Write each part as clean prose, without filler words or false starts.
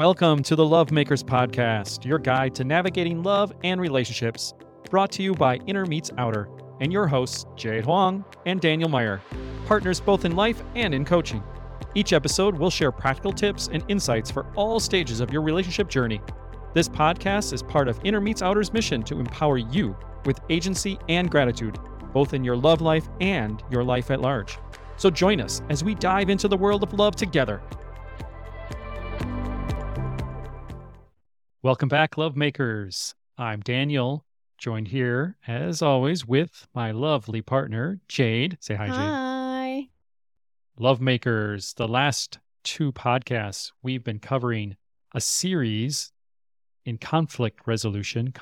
Welcome to the Love Makers Podcast, your guide to navigating love and relationships, brought to you by Inner Meets Outer, and your hosts, Jade Huang and Daniel Meyer, partners both in life and in coaching. Each episode will share practical tips and insights for all stages of your relationship journey. This podcast is part of Inner Meets Outer's mission to empower you with agency and gratitude, both in your love life and your life at large. So join us as we dive into the world of love together. Welcome back, Love Makers. I'm Daniel, joined here, as always, with my lovely partner, Jade. Say hi, Jade. Hi. Love Makers, the last two podcasts, we've been covering a series in Conflict Resolution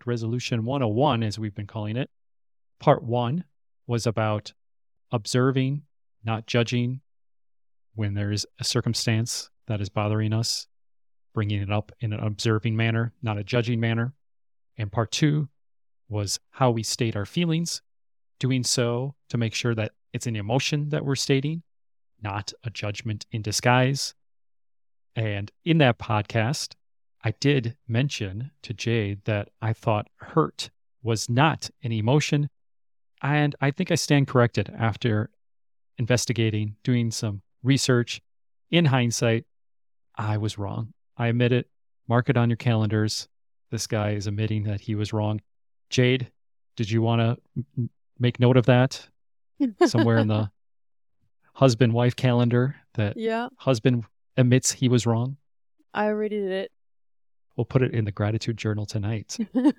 101, as we've been calling it. Part 1 was about observing, not judging, when there's a circumstance that is bothering us, bringing it up in an observing manner, not a judging manner. And part 2 was how we state our feelings, doing so to make sure that it's an emotion that we're stating, not a judgment in disguise. And in that podcast, I did mention to Jade that I thought hurt was not an emotion. And I think I stand corrected after investigating, doing some research. In hindsight, I was wrong. I admit it. Mark it on your calendars. This guy is admitting that he was wrong. Jade, did you want to make note of that somewhere in the husband-wife calendar that husband admits he was wrong? I already did it. We'll put it in the gratitude journal tonight.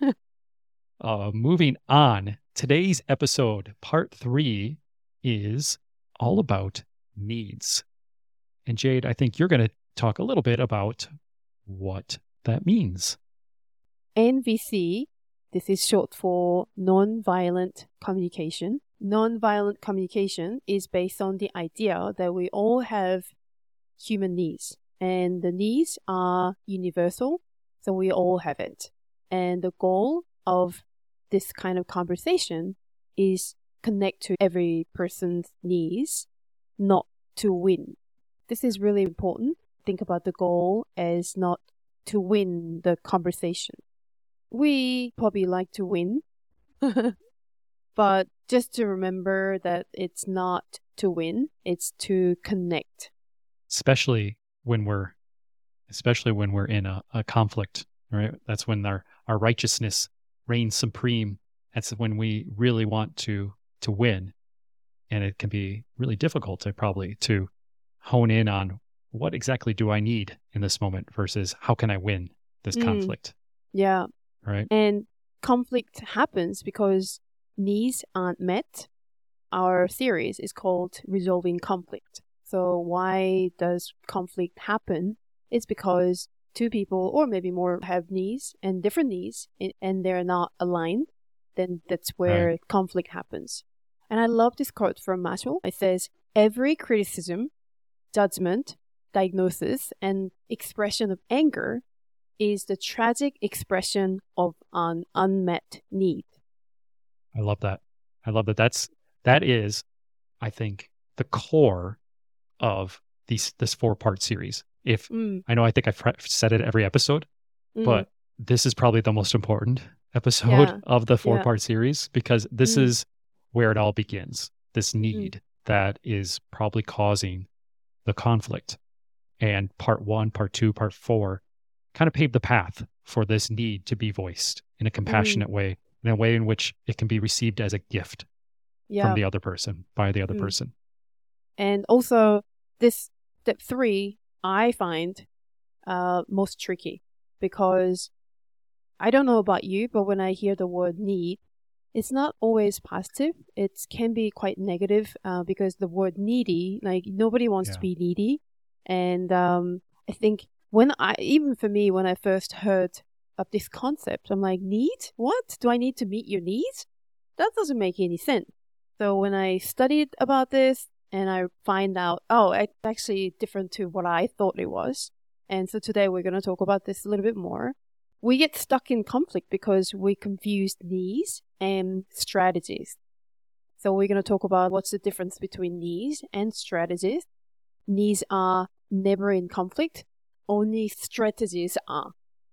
Moving on, today's episode, part 3, is all about needs. And Jade, I think you're going to talk a little bit about what that means. NVC, this is short for nonviolent communication. Nonviolent communication is based on the idea that we all have human needs, and the needs are universal, so we all have it. And the goal of this kind of conversation is connect to every person's needs, not to win. This is really important. Think about the goal as not to win the conversation. We probably like to win, but just to remember that it's not to win, it's to connect. Especially when we're in a conflict, right? That's when our righteousness reigns supreme. That's when we really want to win. And it can be really difficult to hone in on what exactly do I need in this moment versus how can I win this conflict? Yeah. Right. And conflict happens because needs aren't met. Our series is called Resolving Conflict. So why does conflict happen? It's because two people or maybe more have needs and different needs and they're not aligned. Then that's where conflict happens. And I love this quote from Maslow. It says, every criticism, judgment, diagnosis, and expression of anger is the tragic expression of an unmet need. I love that. That is, I think, the core of this 4-part series. I think I've said it every episode, but this is probably the most important episode of the 4-part series because this is where it all begins. This need that is probably causing the conflict. And part 1, part 2, part 4 kind of paved the path for this need to be voiced in a compassionate way, in a way in which it can be received as a gift from the other person, by the other person. And also, this step 3, I find most tricky because I don't know about you, but when I hear the word need, it's not always positive. It can be quite negative because the word needy, like nobody wants to be needy. And I think even for me, when I first heard of this concept, I'm like, need? What? Do I need to meet your needs? That doesn't make any sense. So when I studied about this and I find out, it's actually different to what I thought it was. And so today we're going to talk about this a little bit more. We get stuck in conflict because we confuse needs and strategies. So we're going to talk about what's the difference between needs and strategies. Needs are never in conflict. only strategies are.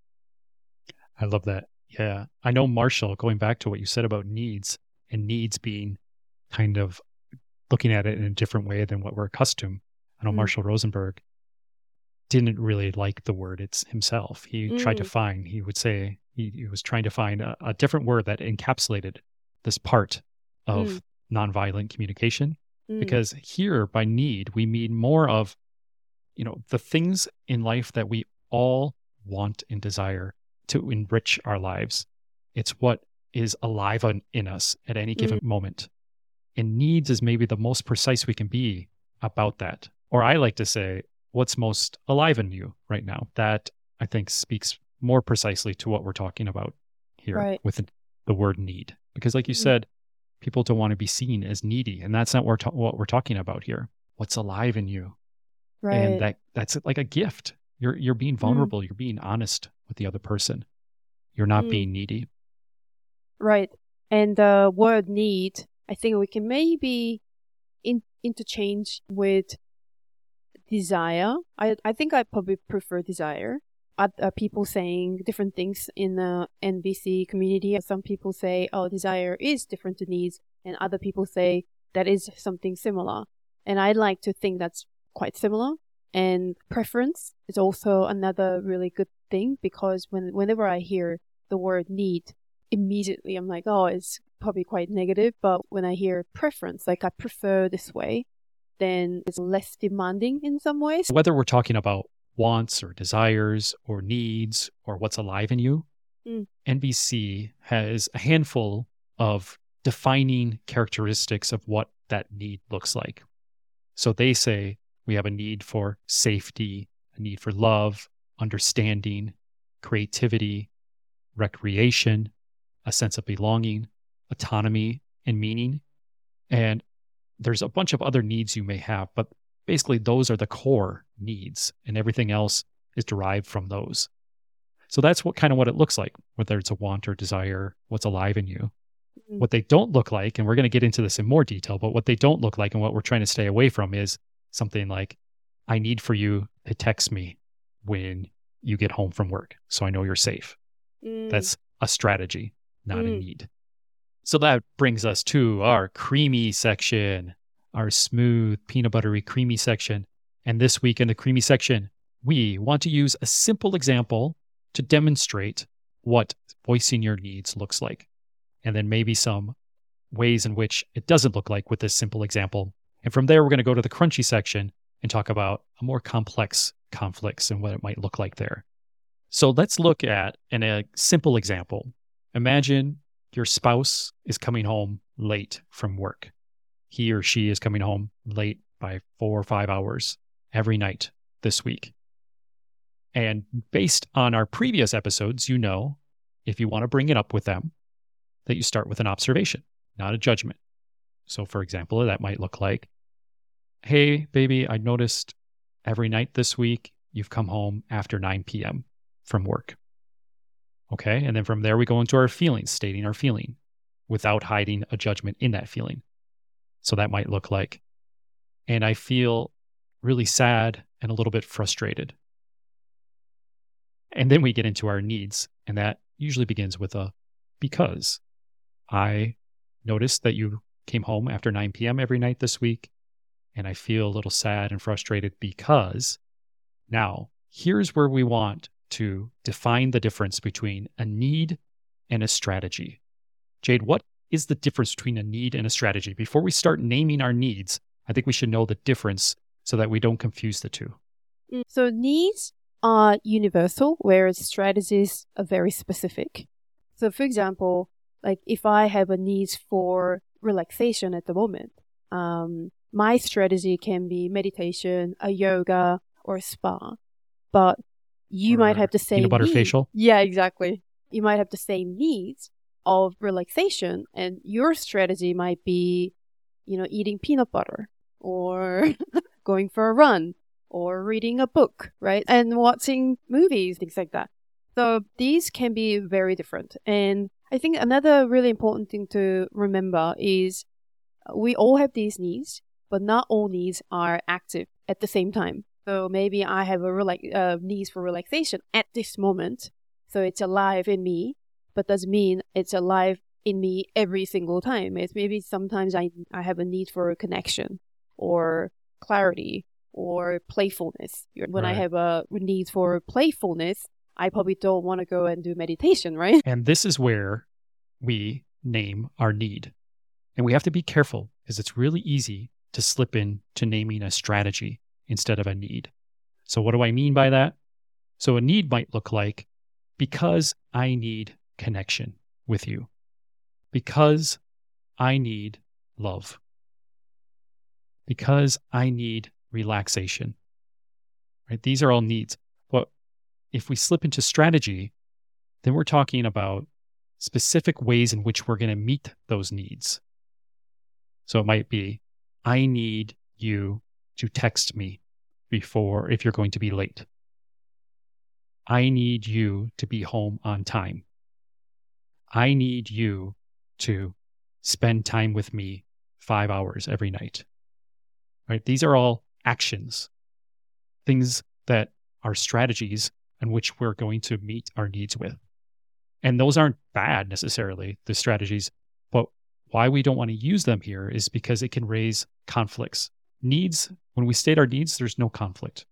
I love that. Yeah. I know, Marshall, going back to what you said about needs and needs being kind of looking at it in a different way than what we're accustomed. I know Marshall Rosenberg didn't really like the word it's himself. He tried to find, he would say, he was trying to find a different word that encapsulated this part of nonviolent communication. Because here, by need, we mean more of, the things in life that we all want and desire to enrich our lives. It's what is alive in us at any given moment. And needs is maybe the most precise we can be about that. Or I like to say, what's most alive in you right now? That, I think, speaks more precisely to what we're talking about here with the word need. Because like you said, people don't want to be seen as needy. And that's not what we're talking about here. What's alive in you? Right. And that's like a gift. You're being vulnerable. You're being honest with the other person. You're not being needy. Right. And the word need, I think we can maybe interchange with desire. I think I probably prefer desire. People saying different things in the NVC community. Some people say, desire is different to needs. And other people say that is something similar. And I like to think that's quite similar. And preference is also another really good thing, because whenever I hear the word need, immediately I'm like, it's probably quite negative. But when I hear preference, like I prefer this way, then it's less demanding in some ways. Whether we're talking about wants or desires or needs or what's alive in you, NVC has a handful of defining characteristics of what that need looks like. So they say we have a need for safety, a need for love, understanding, creativity, recreation, a sense of belonging, autonomy, and meaning. And there's a bunch of other needs you may have, but basically those are the core needs, and everything else is derived from those. So that's what it looks like, whether it's a want or desire, what's alive in you. What they don't look like, and we're going to get into this in more detail, but what they don't look like and what we're trying to stay away from is something like, I need for you to text me when you get home from work so I know you're safe. That's a strategy, not a need. So that brings us to our creamy section, our smooth, peanut buttery, creamy section. And this week in the creamy section, we want to use a simple example to demonstrate what voicing your needs looks like. And then maybe some ways in which it doesn't look like with this simple example. And from there, we're going to go to the crunchy section and talk about a more complex conflicts and what it might look like there. So let's look at a simple example. Imagine your spouse is coming home late from work. He or she is coming home late by 4 or 5 hours every night this week. And based on our previous episodes, if you want to bring it up with them, that you start with an observation, not a judgment. So for example, that might look like, hey, baby, I noticed every night this week you've come home after 9 p.m. from work. Okay. And then from there, we go into our feelings, stating our feeling without hiding a judgment in that feeling. So that might look like, and I feel really sad and a little bit frustrated. And then we get into our needs, and that usually begins with a because. I noticed that you came home after 9 p.m. every night this week, and I feel a little sad and frustrated because. Now, here's where we want to define the difference between a need and a strategy. Jade, what is the difference between a need and a strategy? Before we start naming our needs, I think we should know the difference so that we don't confuse the two. So needs are universal, whereas strategies are very specific. So for example, like if I have a need for relaxation at the moment, my strategy can be meditation, a yoga, or a spa. But you might have the same peanut butter facial. Yeah, exactly. You might have the same needs of relaxation, and your strategy might be, eating peanut butter or going for a run or reading a book, right? And watching movies, things like that. So these can be very different. And I think another really important thing to remember is we all have these needs, but not all needs are active at the same time. So maybe I have a needs for relaxation at this moment. So it's alive in me, but doesn't mean it's alive in me every single time. It's maybe sometimes I have a need for connection or clarity or playfulness. When I Right. have a need for playfulness, I probably don't want to go and do meditation, right? And this is where we name our need. And we have to be careful because it's really easy to slip into naming a strategy instead of a need. So, what do I mean by that? So, a need might look like, because I need connection with you, because I need love, because I need relaxation, right? These are all needs. But if we slip into strategy, then we're talking about specific ways in which we're going to meet those needs. So it might be, I need you to text me before if you're going to be late. I need you to be home on time. I need you to spend time with me 5 hours every night. Right? These are all actions, things that are strategies in which we're going to meet our needs with. And those aren't bad necessarily, the strategies, but why we don't want to use them here is because it can raise conflicts. Needs, when we state our needs, there's no conflict.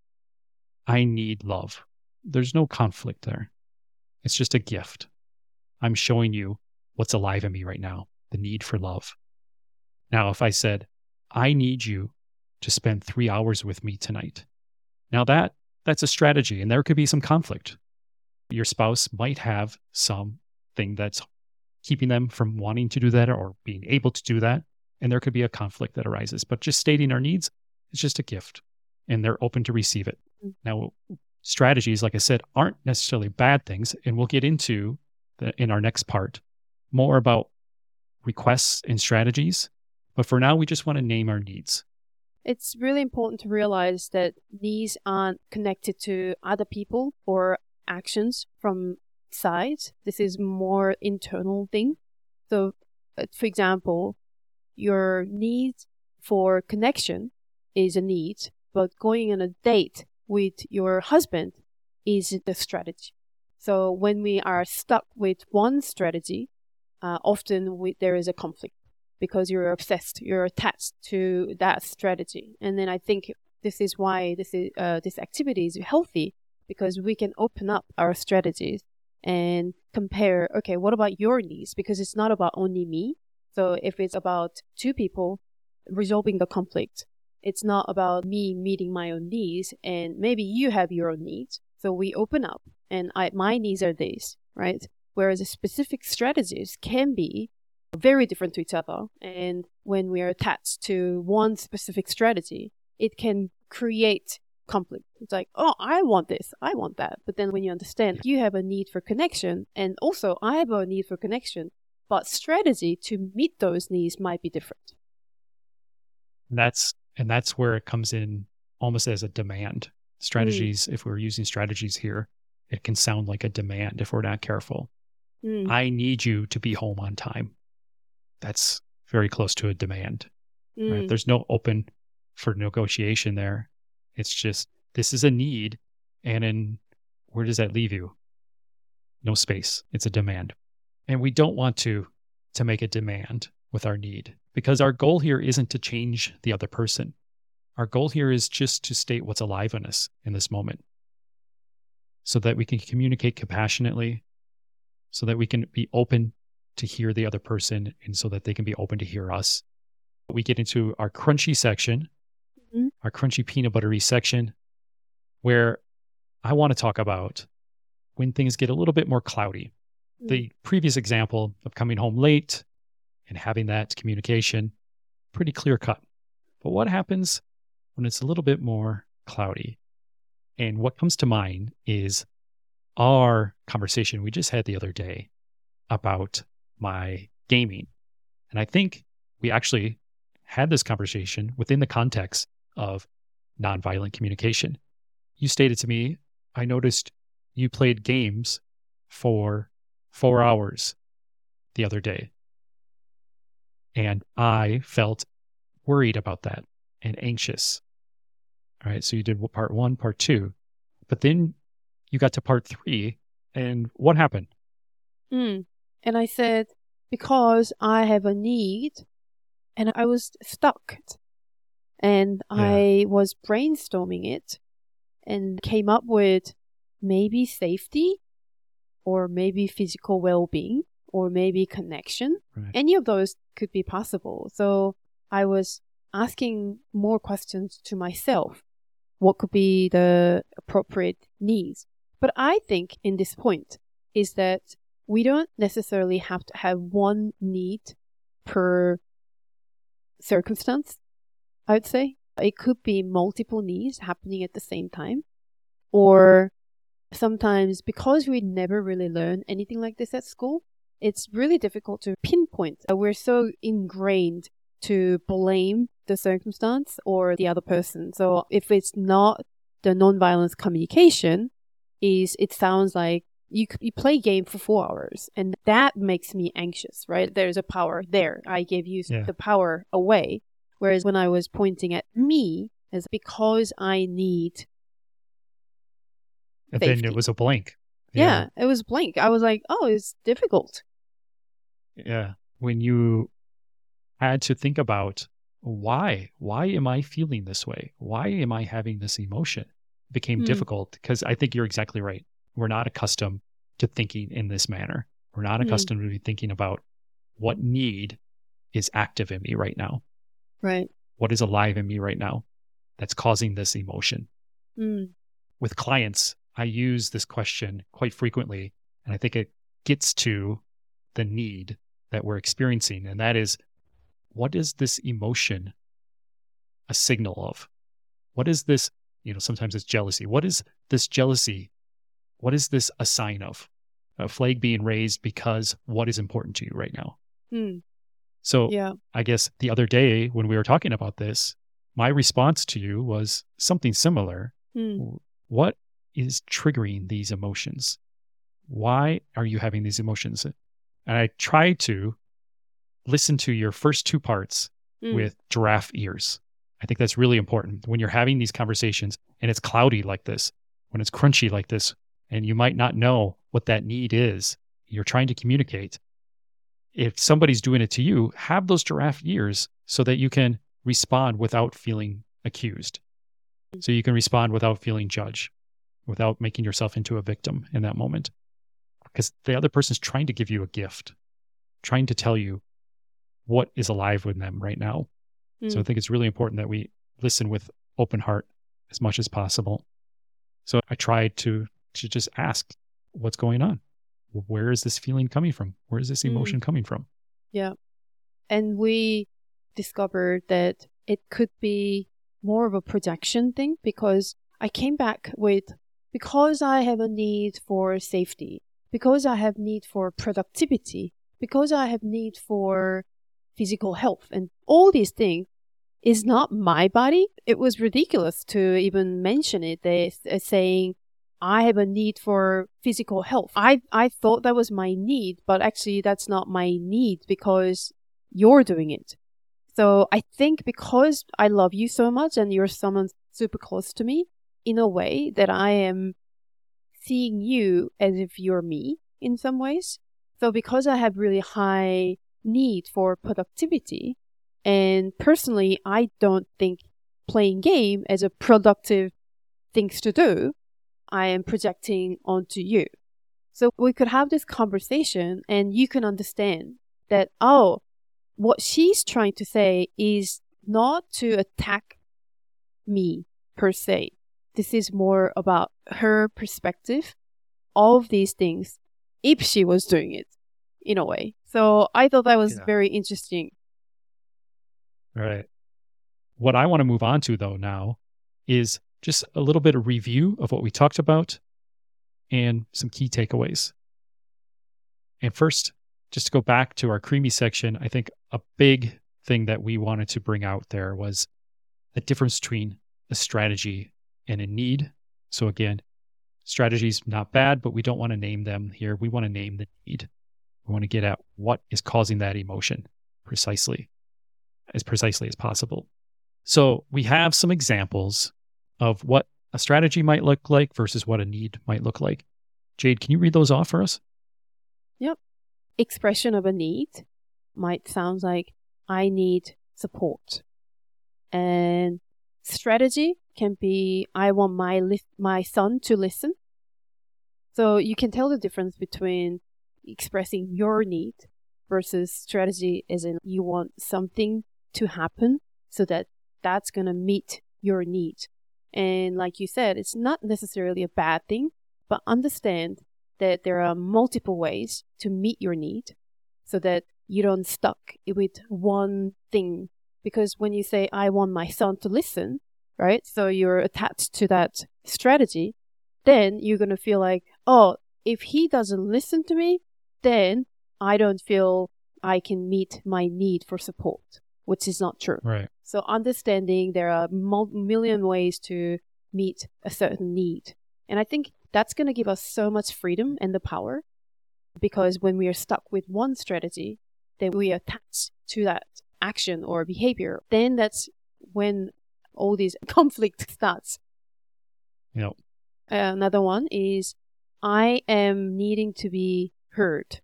I need love. There's no conflict there. It's just a gift. I'm showing you what's alive in me right now, the need for love. Now, if I said, I need you to spend 3 hours with me tonight. Now that's a strategy, and there could be some conflict. Your spouse might have something that's keeping them from wanting to do that or being able to do that. And there could be a conflict that arises. But just stating our needs is just a gift, and they're open to receive it. Now, strategies, like I said, aren't necessarily bad things. And we'll get into in our next part more about requests and strategies. But for now, we just want to name our needs. It's really important to realize that needs aren't connected to other people or actions from sides. This is more internal thing. So, for example, your need for connection is a need, but going on a date with your husband is the strategy. So when we are stuck with one strategy, often there is a conflict because you're obsessed, you're attached to that strategy. And then I think this is why this activity is healthy, because we can open up our strategies and compare, okay, what about your needs? Because it's not about only me. So if it's about two people resolving the conflict, it's not about me meeting my own needs, and maybe you have your own needs. So we open up, and my needs are these, right? Whereas the specific strategies can be very different to each other. And when we are attached to one specific strategy, it can create conflict. It's like, oh, I want this, I want that. But then when you understand you have a need for connection, and also I have a need for connection, but strategy to meet those needs might be different. And that's where it comes in almost as a demand. Strategies, if we're using strategies here, it can sound like a demand if we're not careful. I need you to be home on time. That's very close to a demand. Right? There's no open for negotiation there. It's just, this is a need. And where does that leave you? No space. It's a demand. And we don't want to make a demand with our need, because our goal here isn't to change the other person. Our goal here is just to state what's alive in us in this moment so that we can communicate compassionately, so that we can be open to hear the other person, and so that they can be open to hear us. We get into our crunchy section, our crunchy peanut buttery section, where I want to talk about when things get a little bit more cloudy. The previous example of coming home late and having that communication, pretty clear cut. But what happens when it's a little bit more cloudy? And what comes to mind is our conversation we just had the other day about my gaming. And I think we actually had this conversation within the context of nonviolent communication. You stated to me, I noticed you played games for 4 hours the other day. And I felt worried about that and anxious. All right. So you did part 1, part 2, but then you got to part 3. And what happened? And I said, because I have a need and I was stuck. And I was brainstorming it and came up with maybe safety or maybe physical well-being or maybe connection. Right. Any of those could be possible. So I was asking more questions to myself. What could be the appropriate needs? But I think in this point is that we don't necessarily have to have one need per circumstance, I would say. It could be multiple needs happening at the same time. Or sometimes because we never really learn anything like this at school, it's really difficult to pinpoint. We're so ingrained to blame the circumstance or the other person. So if it's not the nonviolence communication, it sounds like you play game for 4 hours and that makes me anxious, right? There's a power there. I gave you the power away. Whereas when I was pointing at me, it's because I need and safety. Then it was a blank. Yeah, it was blank. I was like, oh, it's difficult. Yeah. When you had to think about why am I feeling this way? Why am I having this emotion? It became difficult because I think you're exactly right. We're not accustomed to thinking in this manner. We're not accustomed to thinking about what need is active in me right now. Right. What is alive in me right now that's causing this emotion? With clients, I use this question quite frequently, and I think it gets to the need that we're experiencing, and that is, what is this emotion a signal of? What is this, sometimes it's jealousy. What is this jealousy? What is this a sign of? A flag being raised because what is important to you right now? So I guess the other day when we were talking about this, my response to you was something similar. What is triggering these emotions? Why are you having these emotions? And I tried to listen to your first 2 parts with giraffe ears. I think that's really important when you're having these conversations and it's cloudy like this, when it's crunchy like this, and you might not know what that need is. You're trying to communicate. If somebody's doing it to you, have those giraffe ears so that you can respond without feeling accused. So you can respond without feeling judged, without making yourself into a victim in that moment. Because the other person's trying to give you a gift, trying to tell you what is alive with them right now. So I think it's really important that we listen with open heart as much as possible. So I tried to just ask, what's going on? Where is this feeling coming from? Where is this emotion coming from? Yeah. And we discovered that it could be more of a projection thing because I came back with, because I have a need for safety, because I have need for productivity, because I have need for physical health, and all these things is not my body. It was ridiculous to even mention it. They saying, I have a need for physical health. I thought that was my need, but actually that's not my need because you're doing it. So I think because I love you so much and you're someone super close to me, in a way that I am seeing you as if you're me in some ways. So because I have really high need for productivity, and personally, I don't think playing game as a productive things to do, I am projecting onto you. So we could have this conversation and you can understand that, oh, what she's trying to say is not to attack me per se. This is more about her perspective of these things if she was doing it in a way. So I thought that was very interesting. Right. What I want to move on to though now is just a little bit of review of what we talked about and some key takeaways. And first, just to go back to our creamy section, I think a big thing that we wanted to bring out there was the difference between a strategy and a need. So again, strategy's not bad, but we don't want to name them here. We want to name the need. We want to get at what is causing that emotion precisely as possible. So we have some examples of what a strategy might look like versus what a need might look like. Jade, can you read those off for us? Yep. Expression of a need might sound like, I need support. And strategy can be, I want my son to listen. So you can tell the difference between expressing your need versus strategy as in you want something to happen so that that's going to meet your need. And like you said, it's not necessarily a bad thing, but understand that there are multiple ways to meet your need so that you don't stuck with one thing. Because when you say, I want my son to listen, right? So you're attached to that strategy, then you're going to feel like, oh, if he doesn't listen to me, then I don't feel I can meet my need for support, which is not true. Right. So understanding there are million ways to meet a certain need. And I think that's going to give us so much freedom and the power, because when we are stuck with one strategy, then we are attached to that action or behavior. Then that's when all these conflict starts. Yep. Another one is, I am needing to be heard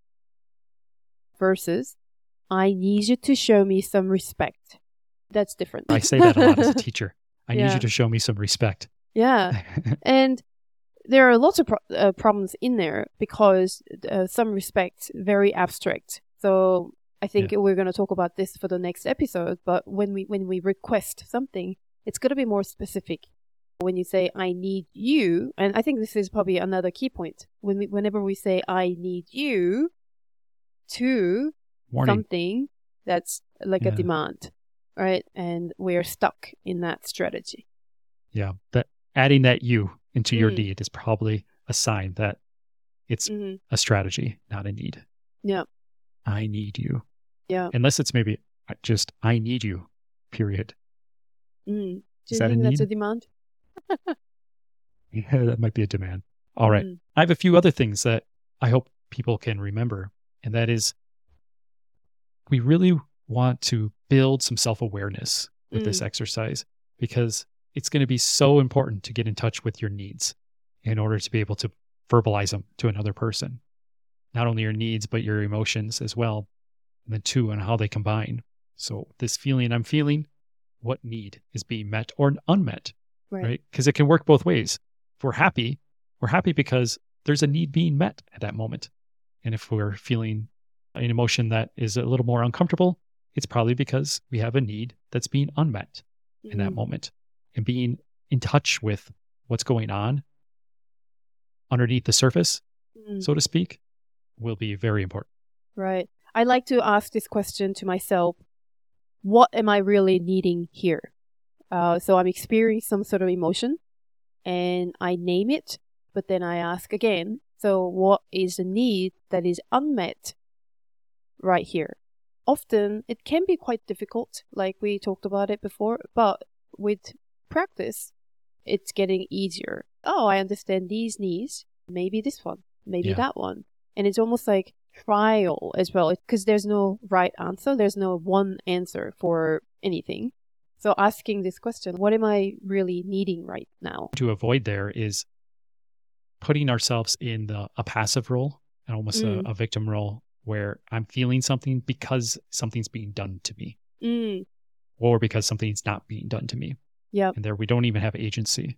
versus, I need you to show me some respect. That's different. I say that a lot as a teacher. I need Yeah. you to show me some respect. Yeah. And there are lots of problems in there because some respect, very abstract. So I think we're going to talk about this for the next episode. But when we request something, it's going to be more specific. When you say, I need you, and I think this is probably another key point. Whenever we say, I need you to something, that's like a demand, right? And we're stuck in that strategy. Yeah. That adding that you into your need is probably a sign that it's a strategy, not a need. Yeah. I need you. Yeah. Unless it's maybe just, I need you, period. Do you Is that think a that's need? a demand? Yeah, that might be a demand. All right. I have a few other things that I hope people can remember. And that is, we really want to build some self-awareness with this exercise, because it's going to be so important to get in touch with your needs in order to be able to verbalize them to another person. Not only your needs, but your emotions as well. And then two, and how they combine. So this feeling I'm feeling, what need is being met or unmet, right? Because it can work both ways. If we're happy because there's a need being met at that moment. And if we're feeling an emotion that is a little more uncomfortable, it's probably because we have a need that's being unmet in that moment. And being in touch with what's going on underneath the surface, so to speak, will be very important. Right. I like to ask this question to myself. What am I really needing here? So I'm experiencing some sort of emotion and I name it, but then I ask again, so what is the need that is unmet right here? Often it can be quite difficult, like we talked about it before, but with practice, it's getting easier. Oh, I understand these needs. Maybe this one, maybe that one. And it's almost like trial as well, because there's no right answer. There's no one answer for anything. So asking this question, what am I really needing right now? To avoid there is putting ourselves in a passive role and almost a victim role, where I'm feeling something because something's being done to me or because something's not being done to me. Yeah. And there we don't even have agency.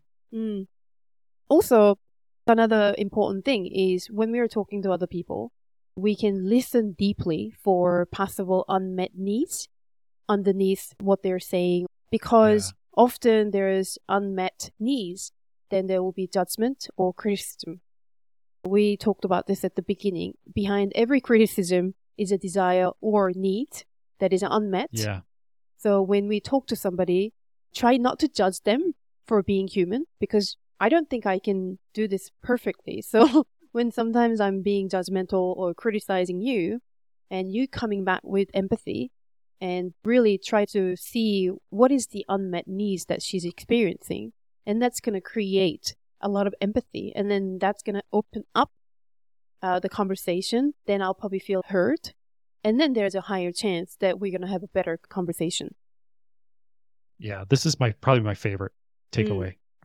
Also, another important thing is when we are talking to other people, we can listen deeply for possible unmet needs underneath what they're saying, because often there is unmet needs, then there will be judgment or criticism. We talked about this at the beginning. Behind every criticism is a desire or need that is unmet. Yeah. So when we talk to somebody, try not to judge them for being human, because I don't think I can do this perfectly. So when sometimes I'm being judgmental or criticizing you, and you coming back with empathy and really try to see what is the unmet needs that she's experiencing, and that's going to create a lot of empathy, and then that's going to open up the conversation. Then I'll probably feel heard, and then there's a higher chance that we're going to have a better conversation. Yeah, this is probably my favorite takeaway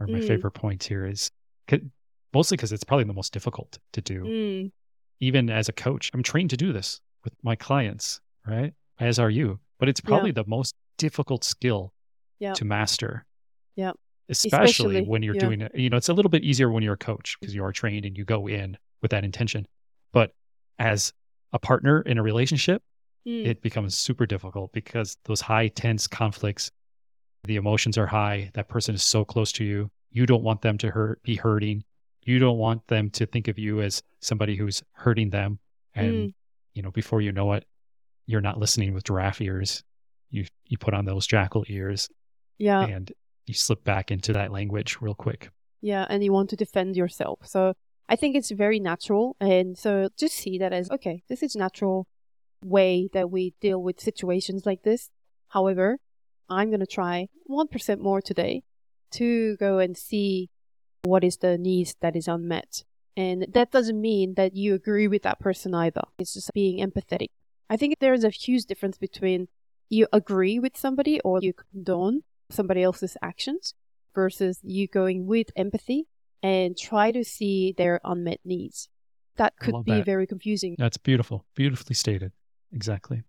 are my favorite points here is mostly because it's probably the most difficult to do. Even as a coach, I'm trained to do this with my clients, right? As are you. But it's probably the most difficult skill to master. Yeah. Especially when you're doing it. It's a little bit easier when you're a coach because you are trained and you go in with that intention. But as a partner in a relationship, it becomes super difficult because those high tense conflicts, the emotions are high. That person is so close to you. You don't want them to be hurting. You don't want them to think of you as somebody who's hurting them. And, before you know it, you're not listening with giraffe ears. You put on those jackal ears. Yeah. And you slip back into that language real quick. Yeah. And you want to defend yourself. So I think it's very natural. And so just see that as, okay, this is natural way that we deal with situations like this. However, I'm going to try 1% more today to go and see what is the needs that is unmet. And that doesn't mean that you agree with that person either. It's just being empathetic. I think there's a huge difference between you agree with somebody or you condone somebody else's actions versus you going with empathy and try to see their unmet needs. That could be very confusing. That's beautiful. Beautifully stated. Exactly.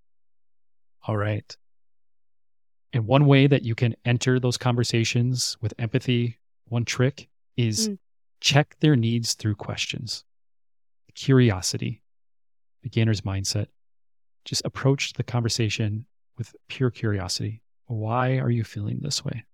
All right. And one way that you can enter those conversations with empathy, one trick is check their needs through questions. Curiosity, beginner's mindset. Just approach the conversation with pure curiosity. Why are you feeling this way?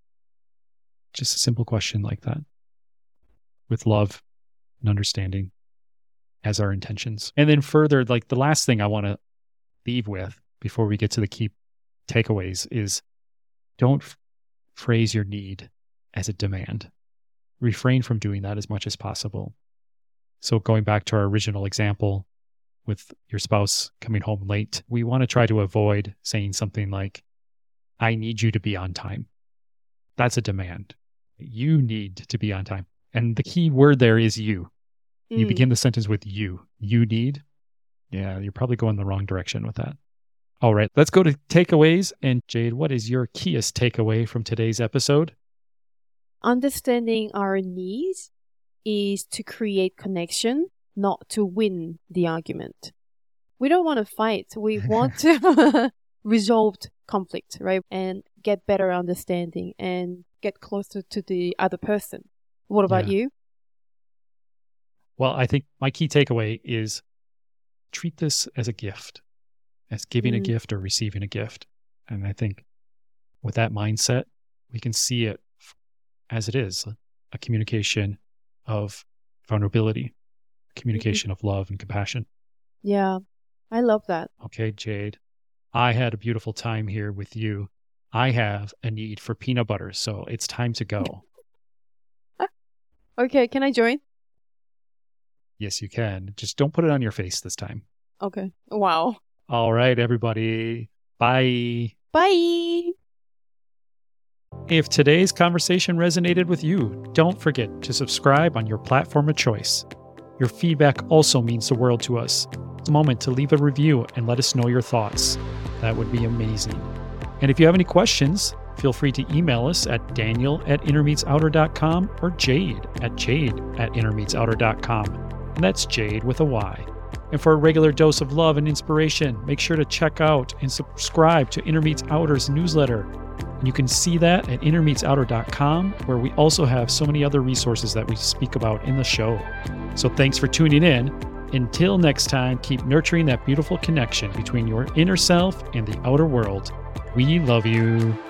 Just a simple question like that. With love and understanding as our intentions. And then further, like the last thing I want to leave with before we get to the key takeaways is don't phrase your need as a demand. Refrain from doing that as much as possible. So going back to our original example with your spouse coming home late, we want to try to avoid saying something like, I need you to be on time. That's a demand. You need to be on time. And the key word there is you. You begin the sentence with you. You need. Yeah, you're probably going the wrong direction with that. All right, let's go to takeaways. And Jade, what is your keyest takeaway from today's episode? Understanding our needs is to create connection, not to win the argument. We don't want to fight. We want to resolve conflict, right? And get better understanding and get closer to the other person. What about you? Well, I think my key takeaway is treat this as a gift, as giving a gift or receiving a gift. And I think with that mindset, we can see it as it is, a communication of vulnerability, communication of love and compassion. Yeah, I love that. Okay, Jade, I had a beautiful time here with you. I have a need for peanut butter, so it's time to go. Okay, can I join? Yes, you can. Just don't put it on your face this time. Okay. Wow. All right, everybody. Bye. Bye. If today's conversation resonated with you, don't forget to subscribe on your platform of choice. Your feedback also means the world to us. It's a moment to leave a review and let us know your thoughts. That would be amazing. And if you have any questions, feel free to email us at daniel@innermeetsouter.com or jade@innermeetsouter.com. And that's Jade with a Y. And for a regular dose of love and inspiration, make sure to check out and subscribe to Inner Meets Outer's newsletter. And you can see that at innermeetsouter.com, where we also have so many other resources that we speak about in the show. So thanks for tuning in. Until next time, keep nurturing that beautiful connection between your inner self and the outer world. We love you.